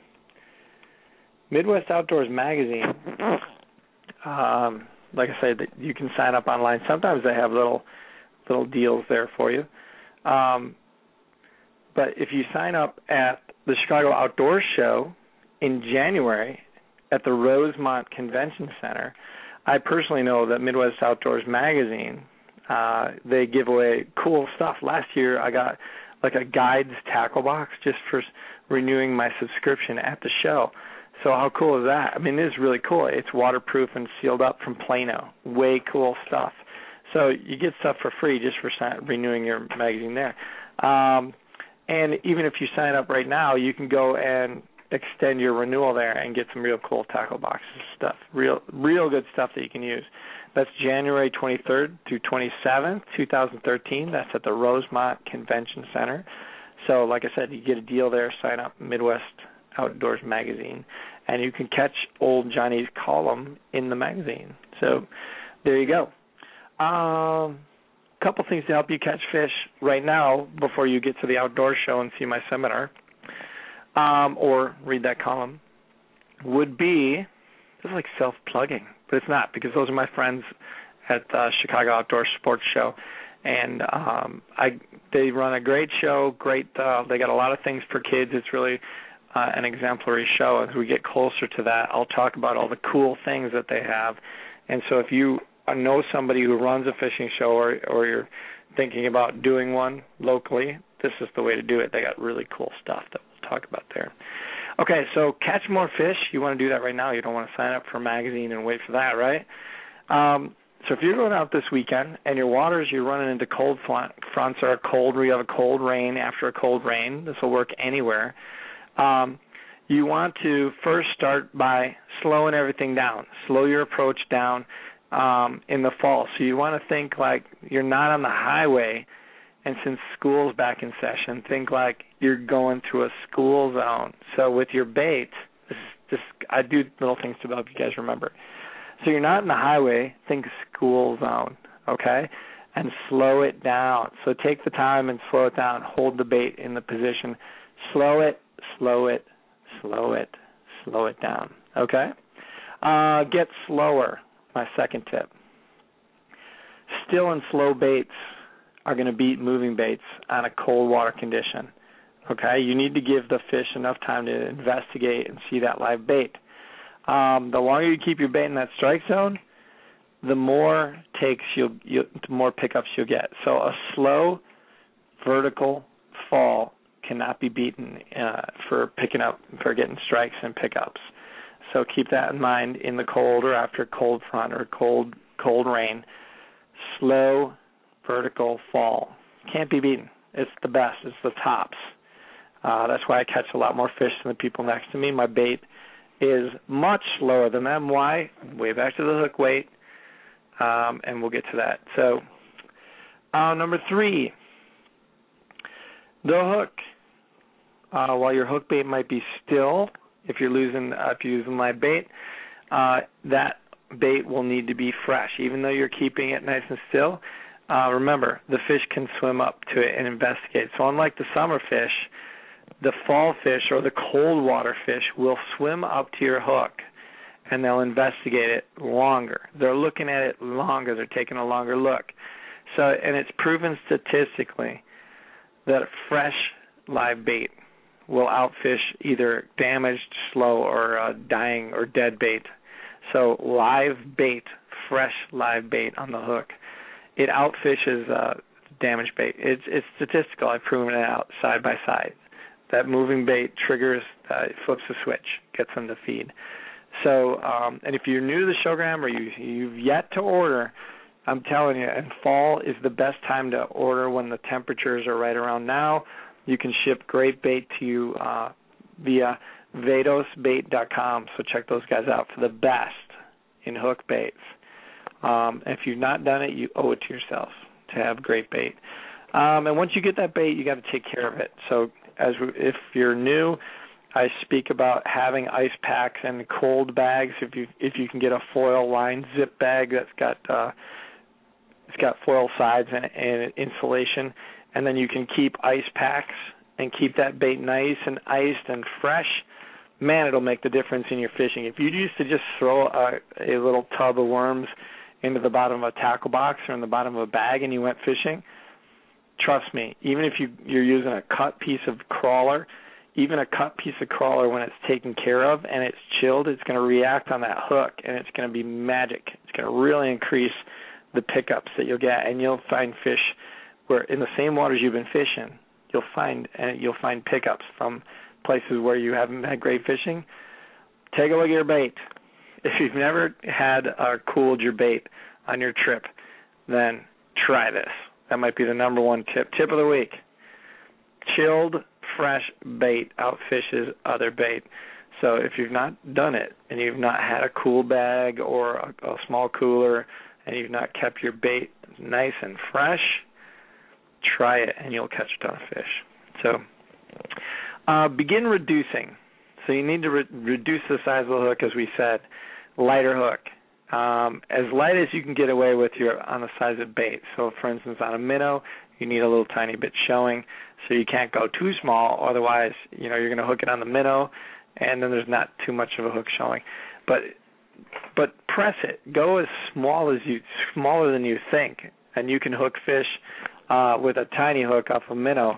Midwest Outdoors magazine. Um, like I said, you can sign up online. Sometimes they have little little deals there for you. Um, but if you sign up at the Chicago Outdoors Show in January at the Rosemont Convention Center, I personally know that Midwest Outdoors magazine, uh, they give away cool stuff. Last year I got like a guides tackle box just for renewing my subscription at the show. So how cool is that? I mean, it is really cool. It's waterproof and sealed up from Plano. Way cool stuff. So you get stuff for free just for sign- renewing your magazine there. Um, and even if you sign up right now, you can go and extend your renewal there and get some real cool tackle boxes stuff, real real good stuff that you can use. That's January twenty-third through twenty-seventh, twenty thirteen. That's at the Rosemont Convention Center. So like I said, you get a deal there. Sign up, Midwest Outdoors magazine, and you can catch old Johnny's column in the magazine. So there you go. Um, couple things to help you catch fish right now before you get to the outdoor show and see my seminar, um, or read that column, would be, this is like self-plugging, but it's not, because those are my friends at the Chicago Outdoor Sports Show, and um, I they run a great show, great, uh, they got a lot of things for kids. It's really uh, an exemplary show. As we get closer to that, I'll talk about all the cool things that they have. And so if you know somebody who runs a fishing show, or, or you're thinking about doing one locally, this is the way to do it. They got really cool stuff that we'll talk about there. Okay, so catch more fish. You want to do that right now. You don't want to sign up for a magazine and wait for that, right? Um, so if you're going out this weekend and your waters, you're running into cold fronts or a cold, where you have a cold rain after a cold rain, this will work anywhere. Um, you want to first start by slowing everything down. Slow your approach down um, in the fall. So you want to think like you're not on the highway, and since school's back in session, think like you're going through a school zone. So with your bait, this, this, I do little things to help you guys remember. So you're not in the highway, think school zone, okay? And slow it down. So take the time and slow it down. Hold the bait in the position. Slow it, slow it, slow it, slow it down, okay? Uh, get slower, my second tip. Still and slow baits are going to beat moving baits on a cold water condition, okay? You need to give the fish enough time to investigate and see that live bait. Um, the longer you keep your bait in that strike zone, the more takes you'll, you'll, the more pickups you'll get. So a slow vertical fall cannot be beaten uh, for picking up, for getting strikes and pickups. So keep that in mind in the cold or after a cold front or cold cold rain. Slow vertical fall can't be beaten. It's the best. It's the tops. Uh, that's why I catch a lot more fish than the people next to me. My bait is much slower than them. Why? Way back to the hook weight, um, and we'll get to that. So, uh, number three, the hook. Uh, while your hook bait might be still, if you're losing, uh, if you're using live bait, uh, that bait will need to be fresh, even though you're keeping it nice and still. Uh, remember, the fish can swim up to it and investigate. So, unlike the summer fish, the fall fish or the cold water fish will swim up to your hook and they'll investigate it longer. They're looking at it longer. They're taking a longer look. So, and it's proven statistically that fresh live bait will outfish either damaged, slow, or uh, dying or dead bait. So live bait, fresh live bait on the hook, it outfishes uh, damaged bait. It's, it's statistical. I've proven it out side by side. That moving bait triggers, uh, flips the switch, gets them to feed. So, um, and if you're new to the showgram or you, you've yet to order, I'm telling you, and fall is the best time to order when the temperatures are right around now. You can ship great bait to you uh, via vados bait dot com. So check those guys out for the best in hook baits. Um, if you've not done it, you owe it to yourself to have great bait. Um, and once you get that bait, you got to take care of it. So as we, if you're new, I speak about having ice packs and cold bags. If you if you can get a foil lined zip bag that's got uh, it's got foil sides and, and insulation, and then you can keep ice packs and keep that bait nice and iced and fresh. Man, it'll make the difference in your fishing. If you used to just throw a, a little tub of worms into the bottom of a tackle box or in the bottom of a bag and you went fishing, trust me, even if you, you're using a cut piece of crawler, even a cut piece of crawler, when it's taken care of and it's chilled, it's going to react on that hook, and it's going to be magic. It's going to really increase the pickups that you'll get, and you'll find fish where in the same waters you've been fishing, you'll find uh, you'll find pickups from places where you haven't had great fishing. Take a look at your bait. If you've never had uh, cooled your bait on your trip, then try this. That might be the number one tip. Tip of the week. Chilled, fresh bait outfishes other bait. So if you've not done it and you've not had a cool bag or a, a small cooler and you've not kept your bait nice and fresh, try it and you'll catch a ton of fish. So uh, begin reducing. So you need to re- reduce the size of the hook, as we said. Lighter hook. Um, as light as you can get away with your on the size of bait. So, for instance, on a minnow, you need a little tiny bit showing, so you can't go too small. Otherwise, you know, you're going to hook it on the minnow, and then there's not too much of a hook showing. But but press it. Go as small as you smaller than you think, and you can hook fish uh, with a tiny hook off a minnow.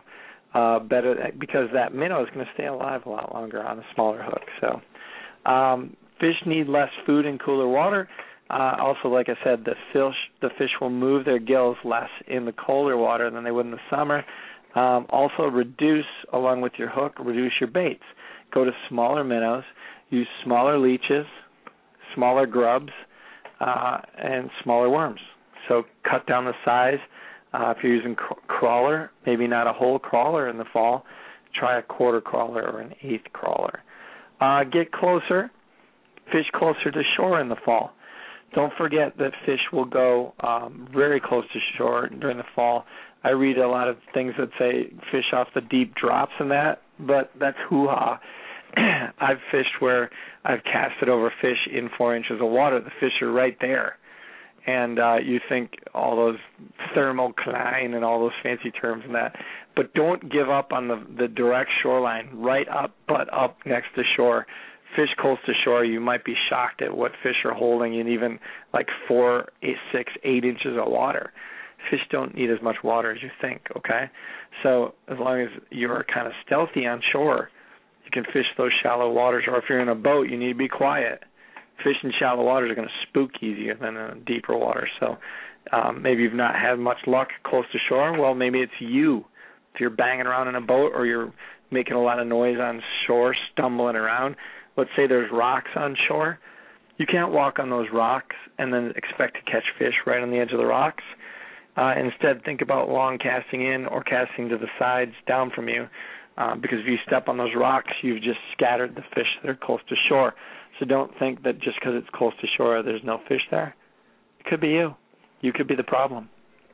uh, better because that minnow is going to stay alive a lot longer on a smaller hook. So um, fish need less food in cooler water. Uh, also, like I said, the fish the fish will move their gills less in the colder water than they would in the summer. Um, also, reduce, along with your hook, reduce your baits. Go to smaller minnows, use smaller leeches, smaller grubs, uh, and smaller worms. So cut down the size. Uh, if you're using cr- crawler, maybe not a whole crawler in the fall, try a quarter crawler or an eighth crawler. Uh, get closer, fish closer to shore in the fall. Don't forget that fish will go um, very close to shore during the fall. I read a lot of things that say fish off the deep drops and that, but that's hoo-ha. I've fished where I've casted over fish in four inches of water. The fish are right there. And uh, you think all those thermocline and all those fancy terms and that. But don't give up on the, the direct shoreline, right up, butt up next to shore. Fish close to shore, you might be shocked at what fish are holding in even like four, eight, six, eight inches of water. Fish don't need as much water as you think, okay? So as long as you're kind of stealthy on shore, you can fish those shallow waters. Or if you're in a boat, you need to be quiet. Fish in shallow waters are going to spook easier than in deeper water. So um, maybe you've not had much luck close to shore. Well, maybe it's you. If you're banging around in a boat or you're making a lot of noise on shore, stumbling around, let's say there's rocks on shore, you can't walk on those rocks and then expect to catch fish right on the edge of the rocks. Uh, instead, think about long casting in or casting to the sides down from you, uh, because if you step on those rocks, you've just scattered the fish that are close to shore. So don't think that just because it's close to shore, there's no fish there. It could be you. You could be the problem.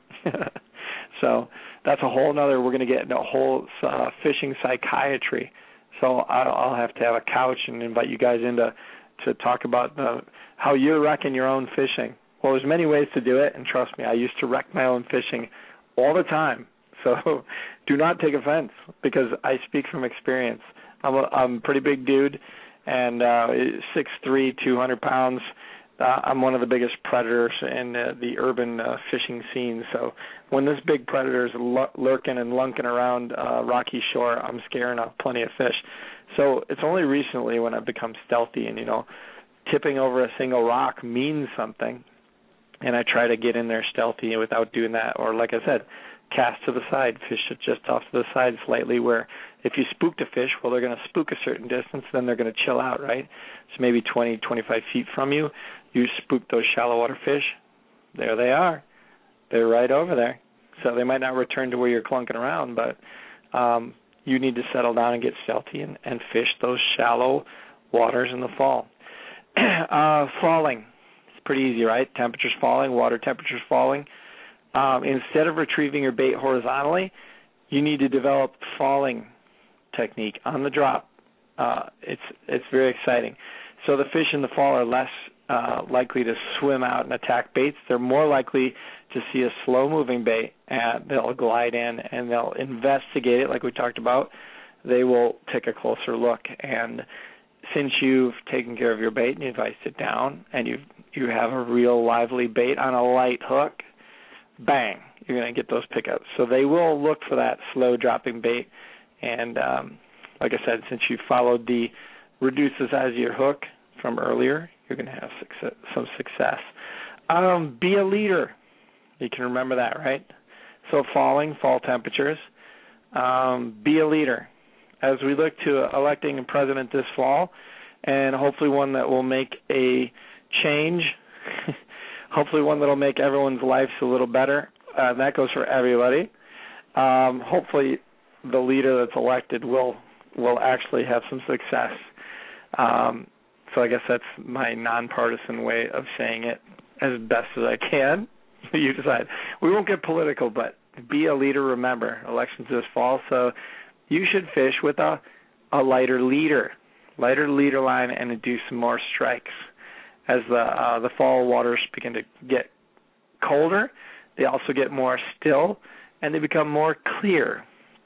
So that's a whole other, we're going to get into a whole uh, fishing psychiatry. So I'll have to have a couch and invite you guys in to, to talk about the, how you're wrecking your own fishing. Well, there's many ways to do it, and trust me, I used to wreck my own fishing all the time. So do not take offense, because I speak from experience. I'm a, I'm a pretty big dude, and uh, six three, two hundred pounds. Uh, I'm one of the biggest predators in uh, the urban uh, fishing scene. So when this big predator is l- lurking and lunking around uh, Rocky Shore, I'm scaring off plenty of fish. So it's only recently when I've become stealthy and, you know, tipping over a single rock means something, and I try to get in there stealthy without doing that. Or like I said, cast to the side, fish it just off to the side slightly, where if you spooked a fish, well, they're going to spook a certain distance, then they're going to chill out, right? So maybe twenty, twenty-five feet from you, you spook those shallow water fish, there they are. They're right over there. So they might not return to where you're clunking around, but um, you need to settle down and get stealthy and, and fish those shallow waters in the fall. uh, falling. It's pretty easy, right? Temperature's falling, water temperature's falling. Um, instead of retrieving your bait horizontally, you need to develop falling technique on the drop. Uh, it's it's very exciting. So the fish in the fall are less uh, likely to swim out and attack baits. They're more likely to see a slow-moving bait, and they'll glide in and they'll investigate it like we talked about. They will take a closer look. And since you've taken care of your bait and you've iced it down and you you have a real lively bait on a light hook, bang, you're going to get those pickups. So they will look for that slow-dropping bait. And um, like I said, since you followed the reduce the size of your hook from earlier, you're going to have success, some success. Um, be a leader. You can remember that, right? So falling, fall temperatures. Um, be a leader. As we look to electing a president this fall, and hopefully one that will make a change, hopefully one that will make everyone's lives a little better. Uh, that goes for everybody. Um, hopefully the leader that's elected will will actually have some success. Um, so I guess that's my nonpartisan way of saying it as best as I can. You decide. We won't get political, but be a leader. Remember, elections this fall, so you should fish with a, a lighter leader, lighter leader line, and do some more strikes. As the uh, the fall waters begin to get colder, they also get more still, and they become more clear.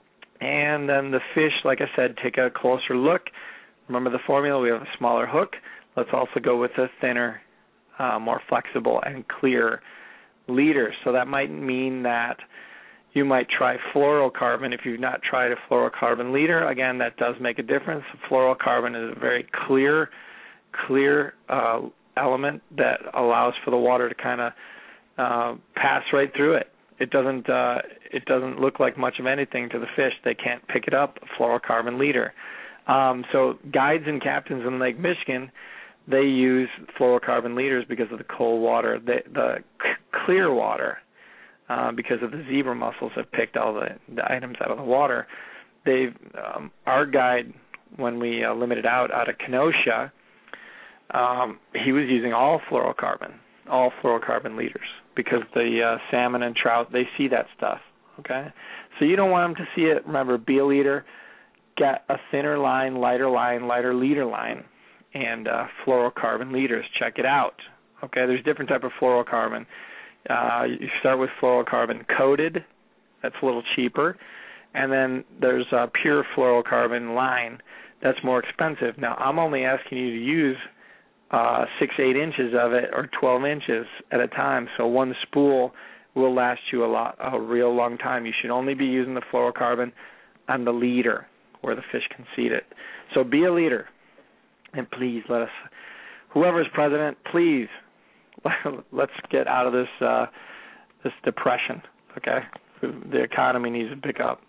And then the fish, like I said, take a closer look. Remember the formula, we have a smaller hook. Let's also go with a thinner, uh, more flexible and clear leader. So that might mean that You might try fluorocarbon if you've not tried a fluorocarbon leader. Again, that does make a difference. Fluorocarbon is a very clear, clear uh, element that allows for the water to kind of uh, pass right through it. It doesn't. Uh, it doesn't look like much of anything to the fish. They can't pick it up. A fluorocarbon leader. Um, so guides and captains in Lake Michigan, they use fluorocarbon leaders because of the cold water. The, the c- clear water, uh, because of the zebra mussels have picked all the, the items out of the water. They've um, our guide, when we uh, limited out out of Kenosha, um, he was using all fluorocarbon, all fluorocarbon leaders, because the uh, salmon and trout, they see that stuff. Okay, so you don't want them to see it. Remember, be a leader. Get a thinner line, lighter line, lighter leader line, and uh, fluorocarbon leaders. Check it out. Okay, there's different type of fluorocarbon. Uh, you start with fluorocarbon coated. That's a little cheaper. And then there's a pure fluorocarbon line. That's more expensive. Now, I'm only asking you to use uh, six, eight inches of it or twelve inches at a time. So one spool will last you a lot, a real long time. You should only be using the fluorocarbon on the leader where the fish can see it. So be a leader. And please let us, whoever's president, please, let's get out of this uh, this depression, okay? The economy needs to pick up.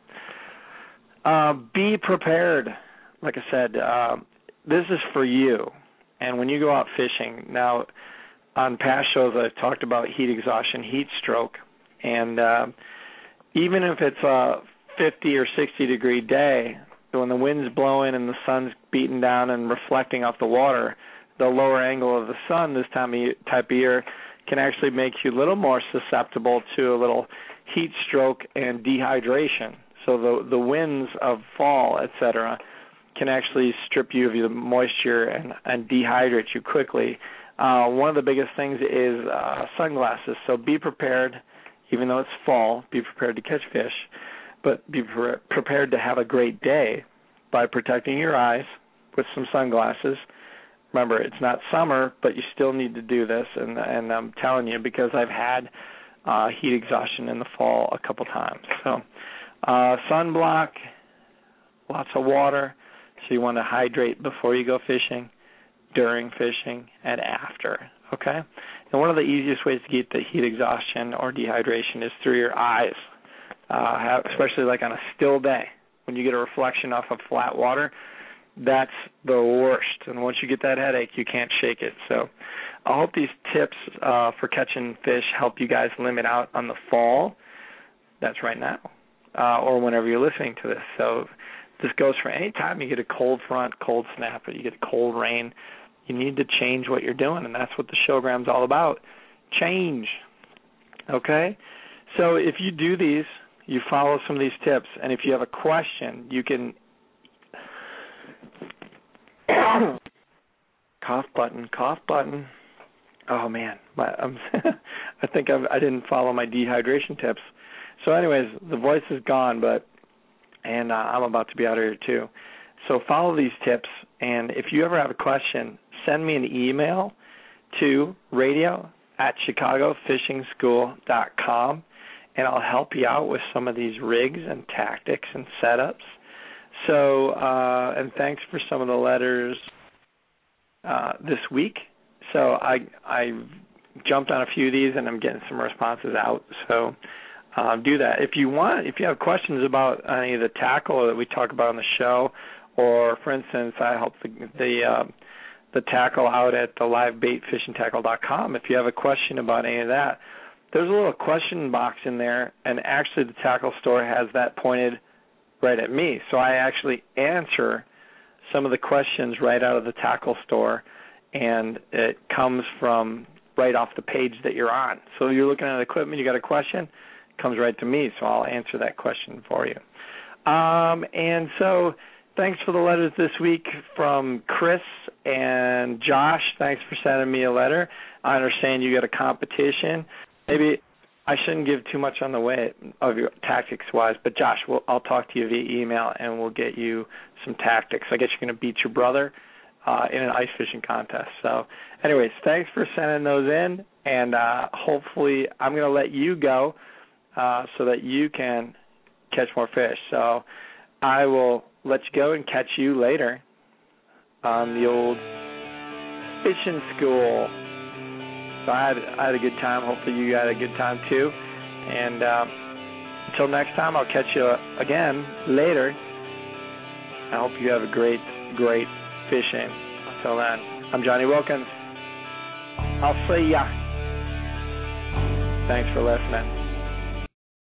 Uh, be prepared. Like I said, uh, this is for you. And when you go out fishing, now on past shows I've talked about heat exhaustion, heat stroke. And uh, even if it's a fifty or sixty degree day, when the wind's blowing and the sun's beating down and reflecting off the water, the lower angle of the sun this time of year, type of year can actually make you a little more susceptible to a little heat stroke and dehydration. So the the winds of fall, et cetera, can actually strip you of your moisture and, and dehydrate you quickly. Uh, one of the biggest things is uh, sunglasses. So be prepared, even though it's fall, be prepared to catch fish, but be pre- prepared to have a great day by protecting your eyes with some sunglasses. Remember, it's not summer, but you still need to do this, and, and I'm telling you because I've had uh, heat exhaustion in the fall a couple times. So uh, sunblock, lots of water, so you want to hydrate before you go fishing, during fishing, and after, okay? And one of the easiest ways to get the heat exhaustion or dehydration is through your eyes, uh, have, especially like on a still day. When you get a reflection off of flat water, that's the worst. And once you get that headache, you can't shake it. So I hope these tips uh, for catching fish help you guys limit out on the fall. That's right now, uh, or whenever you're listening to this. So this goes for any time you get a cold front, cold snap, or you get cold rain. You need to change what you're doing, and that's what the showgram's all about. Change, okay? So if you do these, you follow some of these tips, and if you have a question, you can cough button, cough button. Oh man, my, I'm I think I've, I didn't follow my dehydration tips. So, anyways, the voice is gone, but and uh, I'm about to be out of here too. So follow these tips, and if you ever have a question, send me an email to radio at chicago fishing school dot com. And I'll help you out with some of these rigs and tactics and setups. So, uh, and thanks for some of the letters uh, this week. So I I jumped on a few of these, and I'm getting some responses out. So uh, do that. If you want, if you have questions about any of the tackle that we talk about on the show, or for instance, I help the the, uh, the tackle out at the live bait fishing tackle dot com. If you have a question about any of that, there's a little question box in there, and actually the tackle store has that pointed right at me. So I actually answer some of the questions right out of the tackle store, and it comes from right off the page that you're on. So you're looking at equipment, you got a question, it comes right to me, so I'll answer that question for you. Um, and so thanks for the letters this week from Chris and Josh. Thanks for sending me a letter. I understand you got a competition. Maybe I shouldn't give too much on the way of your tactics-wise, but Josh, we'll, I'll talk to you via email, and we'll get you some tactics. I guess you're going to beat your brother uh, in an ice fishing contest. So, anyways, thanks for sending those in, and uh, hopefully I'm going to let you go. uh, so that you can catch more fish. So I will let you go and catch you later on the old fishing school. So I had, I had a good time. Hopefully you had a good time too. And uh, until next time, I'll catch you again later. I hope you have a great, great fishing. Until then, I'm Johnny Wilkins. I'll see ya. Thanks for listening.